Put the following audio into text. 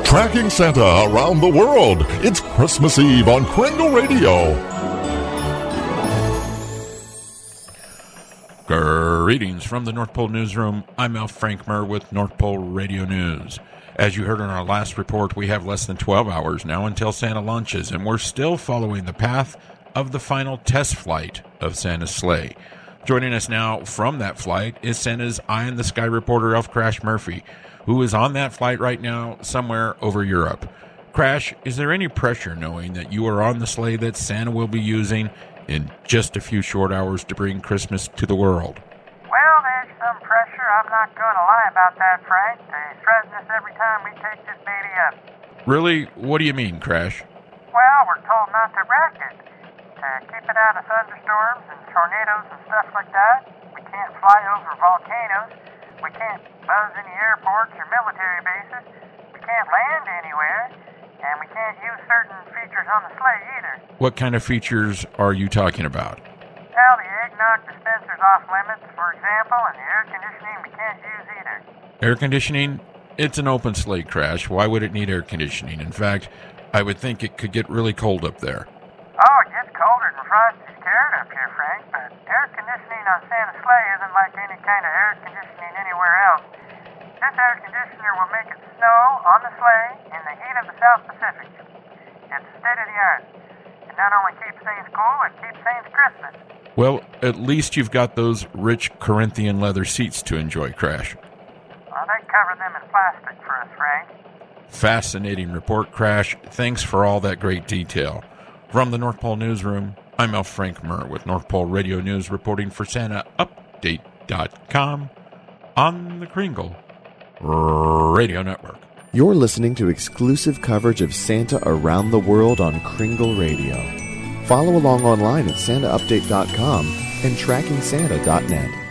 Tracking Santa around the world. It's Christmas Eve on Kringle Radio. Greetings from the North Pole Newsroom. I'm Al Frankmer with North Pole Radio News. As you heard in our last report, we have less than 12 hours now until Santa launches, and we're still following the path of the final test flight of Santa's sleigh. Joining us now from that flight is Santa's Eye in the Sky reporter, Elf Crash Murphy, who is on that flight right now somewhere over Europe. Crash, is there any pressure knowing that you are on the sleigh that Santa will be using in just a few short hours to bring Christmas to the world? Well, there's some pressure. I'm not going to lie about that, Frank. They threaten us every time we take this baby up. Really? What do you mean, Crash? Well, we're told not to wreck it, to keep it out of thunderstorms and tornadoes and stuff like that. We can't fly over volcanoes. We can't buzz any airports or military bases. We can't land anywhere. And we can't use certain features on the sleigh either. What kind of features are you talking about? Well, the eggnog dispenser's off limits, for example, and the air conditioning we can't use either. Air conditioning? It's an open sleigh, Crash. Why would it need air conditioning? In fact, I would think it could get really cold up there. Oh, it gets colder than Frosty's carrot up here, Frank, but air conditioning on Santa's sleigh isn't like any kind of air conditioning anywhere else. This air conditioner will make it snow on the sleigh in the heat of the South Pacific. It's state-of-the-art. It not only keeps things cool, it keeps things Christmas. Well, at least you've got those rich Corinthian leather seats to enjoy, Crash. Well, they cover them in plastic for us, Frank. Fascinating report, Crash. Thanks for all that great detail. From the North Pole Newsroom, I'm Al Frankmer with North Pole Radio News reporting for SantaUpdate.com on the Kringle Radio Network. You're listening to exclusive coverage of Santa around the world on Kringle Radio. Follow along online at SantaUpdate.com and TrackingSanta.net.